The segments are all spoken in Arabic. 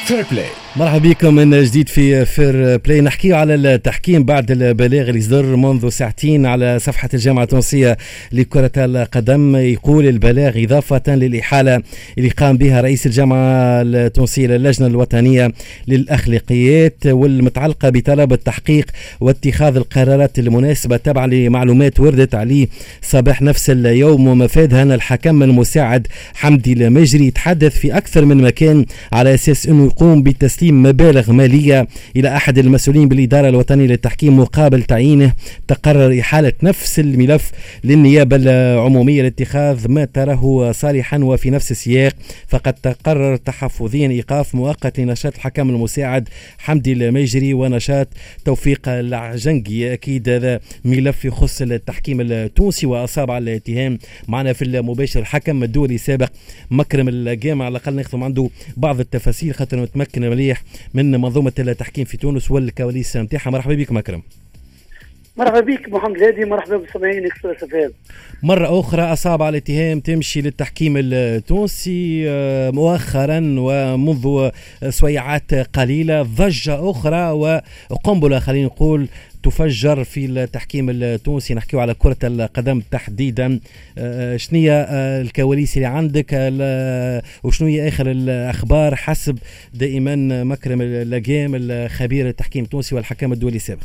فير بلاي. مرحبا بكم من جديد في فير بلاي. نحكي على التحكيم بعد البلاغ اللي صدر منذ ساعتين على صفحة الجامعة التونسية لكرة القدم. يقول البلاغ إضافة للإحالة اللي قام بها رئيس الجامعة التونسية للجنة الوطنية للأخلاقيات والمتعلقة بطلب التحقيق واتخاذ القرارات المناسبة تبعا لمعلومات وردت عليه صباح نفس اليوم، ومفادها أن الحكم المساعد حمدي المجري يتحدث في أكثر من مكان على أساس أنه يقوم بتسليم مبالغ مالية إلى أحد المسؤولين بالإدارة الوطنية للتحكيم مقابل تعيينه. تقرر إحالة نفس الملف للنيابة العمومية لاتخاذ ما تراه صالحا، وفي نفس السياق فقد تقرر تحفظيا إيقاف مؤقت لنشاط الحكم المساعد حمدي المجري ونشاط توفيق العجنقي. أكيد هذا ملف يخص التحكيم التونسي وأصاب على الاتهام. معنا في المباشر الحكم الدولي السابق مكرم الجامع، على الأقل ناخذ عنده بعض التفاصيل خاطر متمكن مليح من منظومة التحكيم في تونس والكواليس نتاعها. مرحبا بك مكرم. مرحبا بك محمد هادي، مرحبا بسمعين اكسبريس فام. مرة أخرى أصاب على الاتهام تمشي للتحكيم التونسي مؤخرا ومنذ سويعات قليلة ضجة أخرى وقنبلة خلينا نقول تفجر في التحكيم التونسي. نحكيو على كرة القدم تحديدا. شنية الكواليس اللي عندك وشنية آخر الأخبار حسب دائما مكرم اللجام الخبير التحكيم التونسي والحكم الدولي السابق؟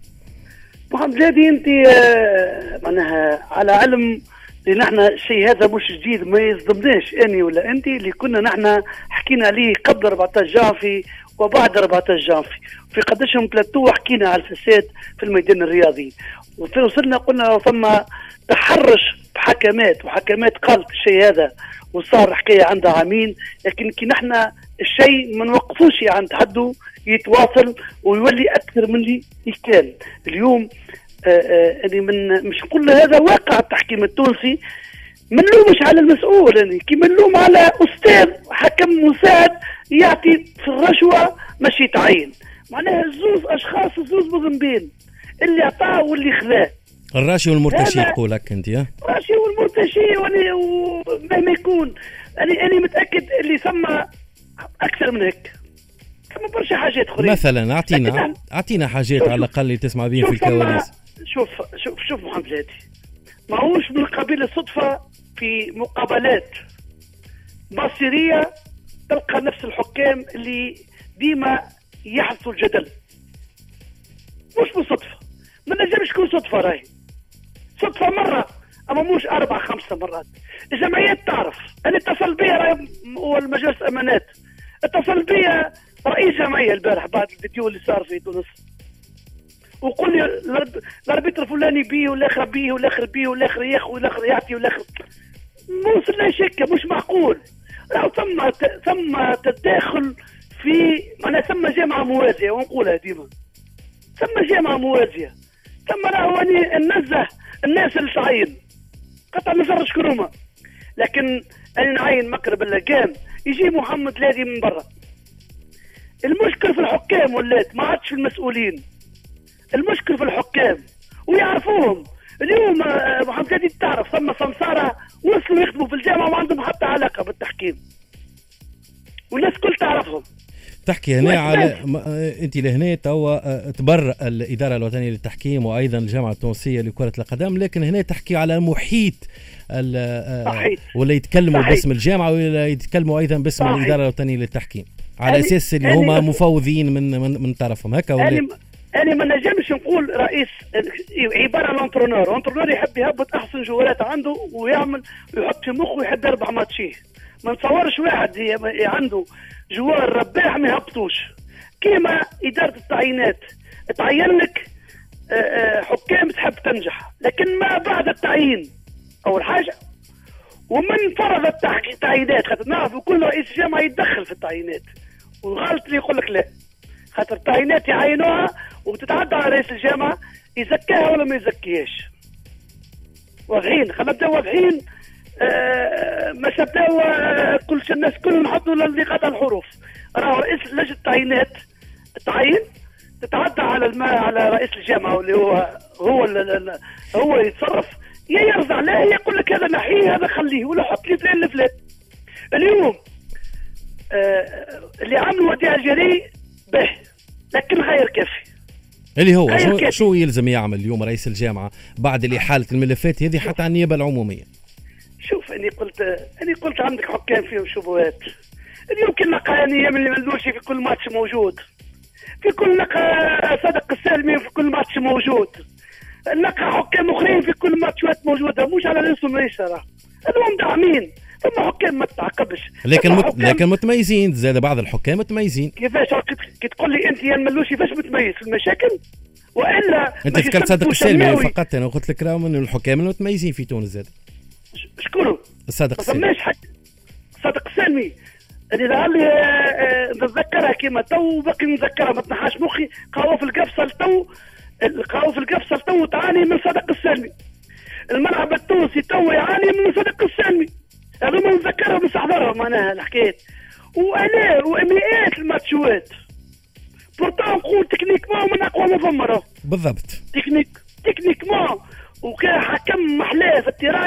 محمد هادي انت معناها على علم اللي نحن الشيء هذا مش جديد، ما يصدمناش اني ولا انت، اللي كنا نحن حكينا عليه قبل 14 جانفي وبعد 14 جانفي. في قداشهم ثلاثة حكينا على الفساد في الميدان الرياضي، وصلنا قلنا ثم تحرش بحكمات وحكمات قالت الشيء هذا، وصار حكاية عندها عامين. لكن كي نحن الشيء ما نوقفوش عند حده، يتواصل ويولي أكثر من اللي يكال اليوم. يعني مش نقول هذا واقع التحكيم التونسي، منلومش على المسؤول، يعني كي منلوم على أستاذ حكم مساعد يعطي في الرشوة مش يتعين. معناها زوز أشخاص زوز مذنبين، اللي أعطاه واللي خذاه. الراشي والمرتشي يقولك أنت؟ الراشي والمرتشي ومهما يكون أنا متأكد اللي ثم أكثر من هيك، ثم برشا حاجات أخرى. مثلا أعطينا حاجات على الأقل اللي تسمع بهم في الكواليس. شوف محمد هادي، ما هوش من قبيل الصدفة في مقابلات مصيرية تلقى نفس الحكام اللي ديما يحدثوا الجدل. مش بالصدفة، ما نجمش تكون صدفة، راهي صدفة مرة أما مش 4-5 مرات. الجمعيات تعرف، أنا اتصل بي والمجلس أمانات، اتصل بي رئيس جمعية البارح بعد الفيديو اللي صار في تونس، وقل لي الاربيتر فلاني بيه والاخر بيه والاخر بيه والاخر ياخذ والاخر يعطي والاخر. ما وصلنا شكه، مش معقول. راهو ثم تداخل في معناها ثم جامعه موازيه، ونقولها ديما ثم جامعه موازيه. ثم راهو اني ننزه الناس اللي تعين قطع نفرج كرومه، لكن انا نعين مكرم اللجام يجي محمد لادي من برا. المشكل في الحكام ولات، ما عادش في المسؤولين، المشكل في الحكام ويعرفوهم. اليوم محمد هادي تعرف ثم سمسارة وصلوا يخدموا في الجامعة وما عندهم حتى علاقة بالتحكيم، والناس كل تعرفهم. تحكي هنا على انت لهنا توا تبرأ الإدارة الوطنية للتحكيم وأيضا الجامعة التونسية لكرة القدم، لكن هنا تحكي على محيط ولا يتكلموا باسم الجامعة ولا يتكلموا أيضا باسم الإدارة الوطنية للتحكيم على أساس اللي هما مفوضين من طرفهم هكا ولا؟ أنا ما نجمش نقول رئيس عبارة عن أنترونور يحب يهبط أحسن جوالات عنده ويعمل ويحط في مخه ويحب يربح ماتشيه. ما نتصورش واحد عنده جوال رباح ما يهبطوش. كيما إدارة التعيينات تعين لك حكام تحب تنجح، لكن ما بعد التعيين أول حاجة ومن فرض التعيينات، خاطر نعرف كل رئيس جامعة يتدخل في التعيينات، والغلط اللي يقول لك لا، خاطر التعيينات يعينوها وبتتعدى على رئيس الجامعة يزكيها ولا ما يزكيهاش. واضحين، خلينا نبداو واضحين. مش نبداو كل الناس كلهم نحطوا اللي قطع الحروف. راهو رئيس لجنة التعيينات التعيين تتعدى على رئيس الجامعة واللي هو يتصرف، يا يرضى عليه يقول لك هذا نحيه هذا خليه ولا حط لي فلان الفلان. اليوم اللي عملوا وديع الجري به، لكن غير كافي. اللي هو شو يلزم يعمل اليوم رئيس الجامعة بعد الإحالة الملفات هذه حتى على النيابة العمومية؟ شوف اني قلت عندك حكام فيهم شبهات. اليوم كنا قانونية من اللي ملوشي في كل ماتش موجود، في كل نقا صدق السالمي في كل ماتش موجود، نقا حكام اخرين في كل ماتشات موجوده، مش على راسهم اليسار. هذول داعمين، ثم حكام ما تعقبش. لكن متميزين، زاد بعض الحكام متميزين. كيفاش كي تقول لي انت يا الملوشي فاش متميز في المشاكل؟ والا انت ذكرت صادق السالمي فقط، انا قلت لك راهم من الحكام المتميزين في تونس زاد. شكون؟ صادق السالمي. صادق السالمي اللي ظهر لي نتذكرها كيما تو، باقي نتذكرها ما تنحاش مخي. قهوه في القفصل تو تعاني من صادق السالمي. الملعب التونسي تو يعاني من صادق السالمي. هذا ما نتذكرها بنستحضرها معناها الحكايات. والاف ومئات الماتشات بورتان نقول تكنيكمون من اقوى ما فما. بالضبط تكنيكمون. وكان حكم محلاه في التيرا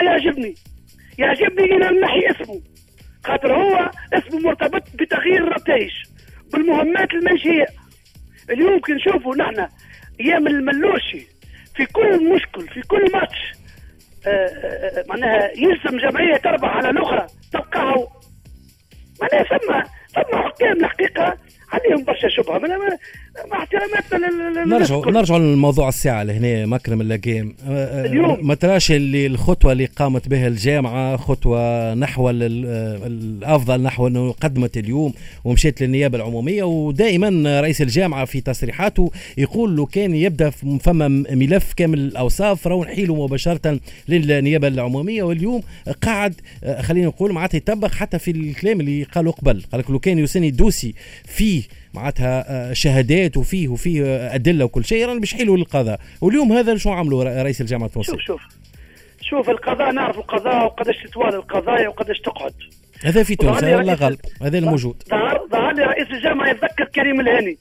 يعجبني الى نحي اسمه، خاطر هو اسمه مرتبط بتغيير النتائج بالمهمات المنشئة. اليوم كي نشوفوا نحن ايام الملوشي في كل مشكل في كل ماتش معناها يلزم جمعية تربح على الأخرى تلقاه معناها ثم حكام الحقيقة عليهم برشا شبهة. مع احتراماتنا نرجع للموضوع الساعة لهنا مكرم اللاقيم. ما تراش اللي الخطوة اللي قامت بها الجامعة خطوة نحو الأفضل، نحو أنه قدمت اليوم ومشيت للنيابة العمومية؟ ودائما رئيس الجامعة في تصريحاته يقول له كان يبدأ فما ملف كامل الأوصاف راهو نحيله مباشرة للنيابة العمومية، واليوم قاعد خلينا نقول معناتها يطبق حتى في الكلام اللي قالوا قبل. قال لك لو كان يوسني الدوسي فيه معناتها شهادات وفيه أدلة وكل شيء رانا بيحيلوا للقضاء، واليوم هذا شو عملوا رئيس الجامعة التونسية؟ شوف القضاء، نعرف القضاء وقداش تتوالى القضايا وقداش تقعد. هذا في تونس لا غلب، هذا الموجود. ظهر لي رئيس الجامعة يتذكر كريم الهاني.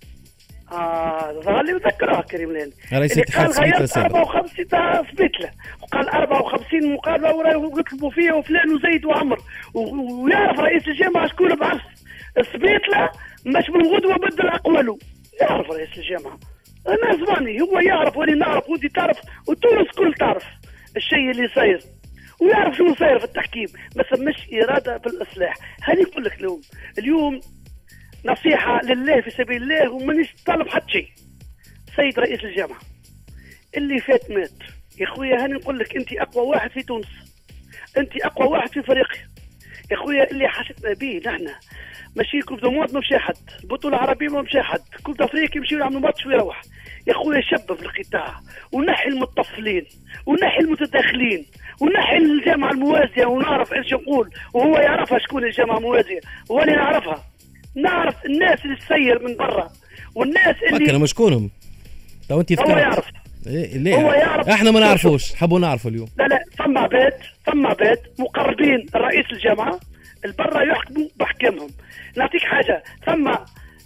ظهر لي يتذكرها كريم الهاني رئيس اتحاد سبيتلا السابق. 54 تاع سبيتلا، وقال 54 مقابلة وراهو يطلبوا فيها وفلان وزيد وعمر، ويعرف رئيس الجامعة شكون بعث سبيتلا مش من غدوة بدل أقواله. يعرف رئيس الجامعة، أنا زماني هو يعرف وأنا نعرف وأنت تعرف وتونس كل تعرف الشيء اللي صاير، ويعرف شو صاير في التحكيم، بس مش إرادة بالإصلاح. هذه يقول لك اليوم نصيحة لله في سبيل الله ومانيش طالب حد شيء. سيد رئيس الجامعة اللي فات مات يا خويا، هاني نقول لك أنت أقوى واحد في تونس، أنت أقوى واحد في فريقيا يا خويا. اللي حسيتنا به نحن ماشي كوب دو موند ما مشى حد، البطوله العربيه ما مشى حد، كوب افريقيا يمشيو يعملوا ماتش ويروح. يا خويا شبب القطاع ونحي المتصلين ونحي المتداخلين ونحي الجامعه الموازيه، ونعرف ايش نقول وهو يعرفها شكون الجامعه الموازيه، وانا نعرفها. نعرف الناس اللي تسير من برا والناس اللي فكر شكونهم. تو انت هو يعرف. ليه؟ هو يعرف. احنا ما نعرفوش، حبوا نعرفوا اليوم. لا ثم عباد مقربين الرئيس الجامعه البرا يحكموا بحكامهم. نعطيك حاجة، ثم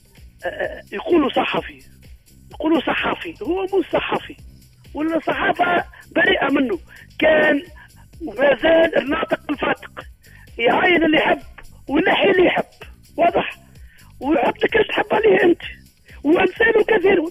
يقولوا صحفي، هو مو صحفي، ولا الصحافة بريئة منه، كان وما زال الناطق بالفاتق، يعاين اللي يحب وينحي اللي يحب، واضح، ويحط لك ايش تحب عليه انت، وامثاله كثيرون.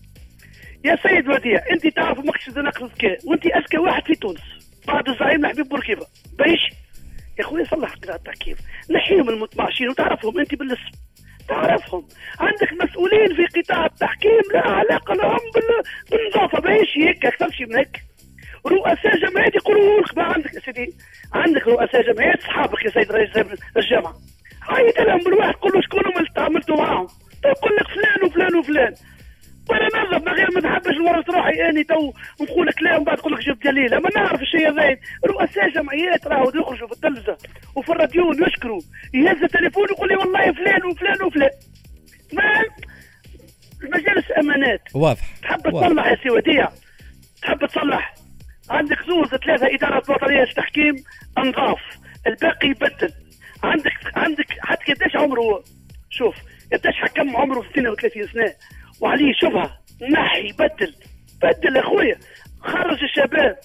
يا سيد وديع، انت تعرف ماكش نقص ذكاء، وانت اذكى واحد في تونس بعد الزعيم الحبيب بورقيبة بايش يا خويا. صلح قراءة التحكيم، نحيهم المتمعشين وتعرفهم انت بالاسم، تعرفهم. عندك مسؤولين في قطاع التحكيم لا علاقه لهم بالنظافه، بايش هيك اكثر شيء من هيك. رؤساء جمعيات يقولوا لك ما عندك يا سيدي، عندك رؤساء جمعيات اصحابك يا سيد رئيس الجامعه، عيط لهم بالواحد قول له شكون هم اللي تعاملتوا معاهم، تقول لك فلان وفلان وفلان. وانا نظف من غير ما تحبش الورث روحي اني تو نقول لك لا ومن بعد تقول لك جبت دليل. اما نعرف الشيء زايد، رؤساء جمعيات راهو يخرجوا في التلفزه وفي الراديو يشكروا، يهز التليفون يقول لي والله فلان وفلان وفلان. ما المجالس امانات واضح. تحب تصلح يا سي وديع، تحب تصلح، عندك 3 ادارات وطنيه تحكيم انظاف، الباقي يبدل. عندك حتى قداش عمره، شوف قداش حكم عمره 32 سنه وعليه شبهه، نحي بدل يا خويا، خرج الشباب،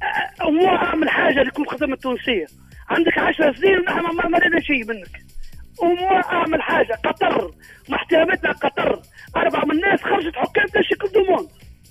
هو اعمل حاجه لكل خدمه التونسيه. عندك 10 سنين ونحن ما لنا شيء منك، وما اعمل حاجه. قطر ما احترمتنا، قطر 4 من الناس خرجت حكام تمشي كل دوموند.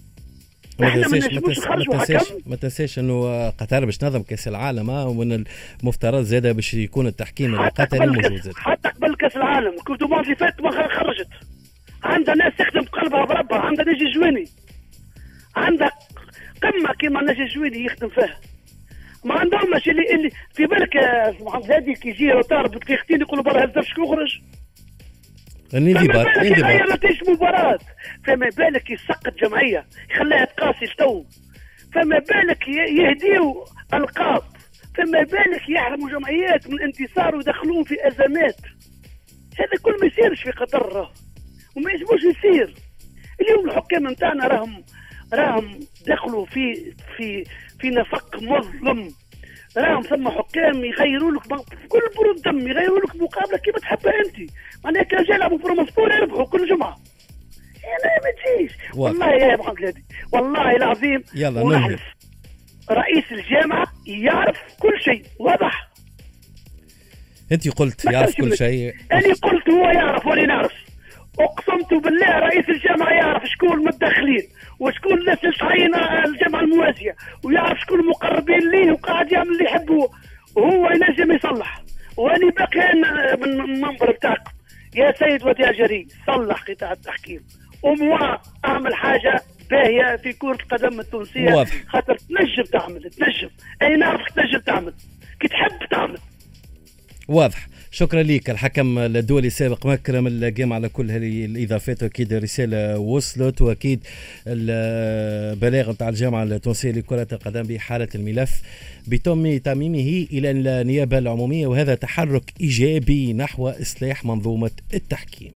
ما تنساش انه قطر باش تنظم كاس العالم، ومن المفترض زاده باش يكون التحكيم القطري موجود. حتى قبل كاس العالم كل دوموند اللي فات ما خرجت. عندها ناس تخدم بقلبها بربها، عندها نجي جويني، عندها قمه كيما نجي جويني يخدم فيها. ما عندهمش اللي في بالك محمد هادي كي يجي روتار بدقيقتين يقولوا برا هزر شكون يخرج. الانضباط ما تيش مباراة. فما بالك يسقط جمعية يخليها تقاسي التو، فما بالك يهديوا القاب، فما بالك يحرموا جمعيات من انتصار ويدخلون في ازمات. هذا كل ما يصيرش في قطر وما يجبوش يصير. اليوم الحكام نتاعنا راهم دخلوا في نفق مظلم. راهم ثم حكام يغيروا لك كل برود دم، يغيروا لك مقابله كيما تحبها انت. معناها كان جاي يلعبوا بروموسبور يربحوا كل جمعه. لا ما تجيش والله يا محمد هادي، والله العظيم ونحلف رئيس الجامعه يعرف كل شيء. واضح؟ انت قلت يعرف كل شيء، انا قلت هو يعرف وانا نعرف. اقسمت بالله رئيس الجامعه يعرف شكون المتدخلين وشكون الناس اللي صايين الجامعه الموازيه، ويعرف شكون المقربين ليه وقاعد يعمل اللي يحبه، وهو ينجم يصلح. واني باقي من المنبر بتاعكم يا سيد وديع جري، صلح قطاع التحكيم وموا اعمل حاجه باهيه في كره القدم التونسيه. خاطر تنجم تعمل، تنجم اي نعرفك تنجم تعمل كي تحب تعمل. واضح. شكرا لك الحكم الدولي السابق مكرم القيم على كل هذه الاضافات، واكيد الرساله وصلت، واكيد البلاغ نتاع الجامعه التونسيه لكره القدم بحاله الملف بتم تميمه الى النيابه العموميه، وهذا تحرك ايجابي نحو اصلاح منظومه التحكيم.